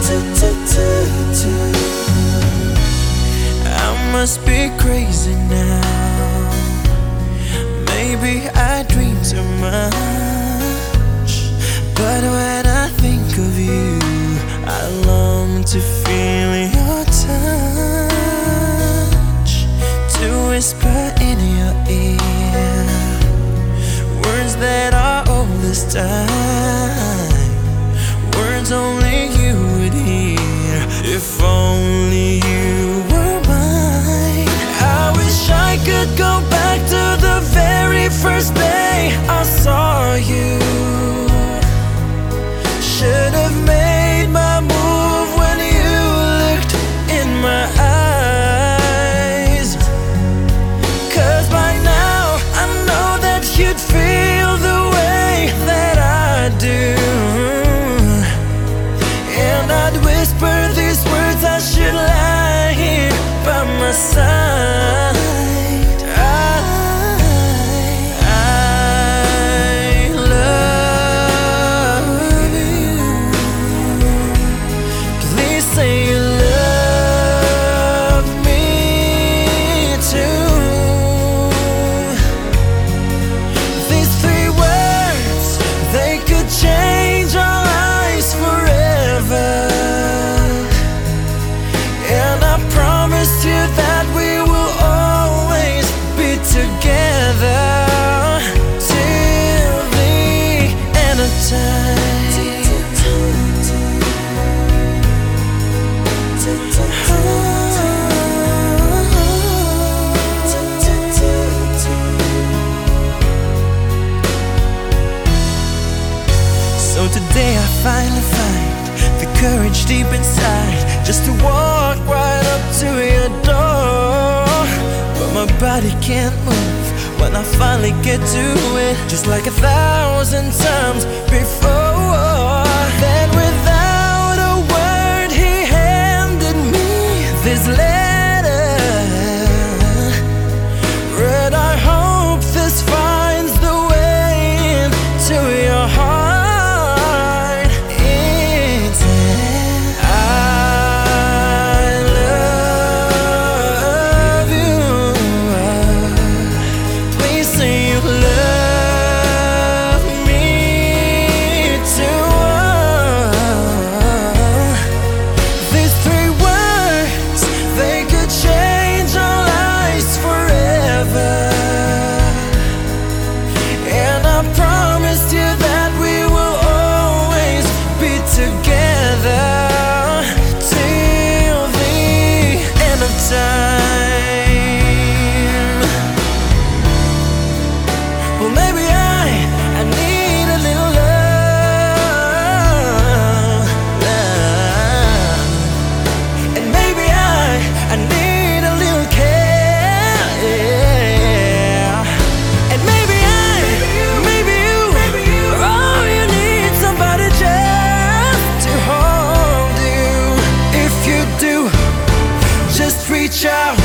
I must be crazy now. Maybe I dream too much, but when I think of you, I long to feel your touch, to whisper in your ear words that are all this time, words only you would hear. If only you were mine. I wish I could go back to the very first day I saw you. Should have made my move when you looked in my eyes, 'cause by now I know that you'd feel the way that I do, and I'd whisper these words, I should lie here by my side. Change our lives forever, and I promise you that we will always be together till the end of time. So today I finally find the courage deep inside, just to walk right up to your door. But my body can't move when I finally get to it, just like 1,000 times before. Then without a word he handed me this letter. Read, I hope this finds the way into your heart. Well, maybe I need a little love, and maybe I need a little care, yeah. And maybe you, oh, you need somebody just to hold you. If you do, just reach out